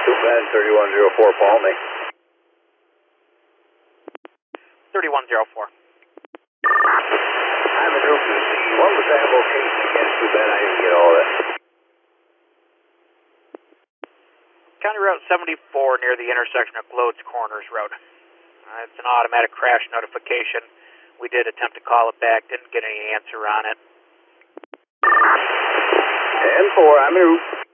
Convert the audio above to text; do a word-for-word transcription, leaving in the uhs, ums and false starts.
Bend thirty-one oh four, Paul, me. thirty-one oh four. I'm in room to see. What was that location again? Too bad I didn't get all that. County Route seventy-four near the intersection of Gloades Corners Road. Uh, it's an automatic crash notification. We did attempt to call it back, didn't get any answer on it. ten four, I'm in route.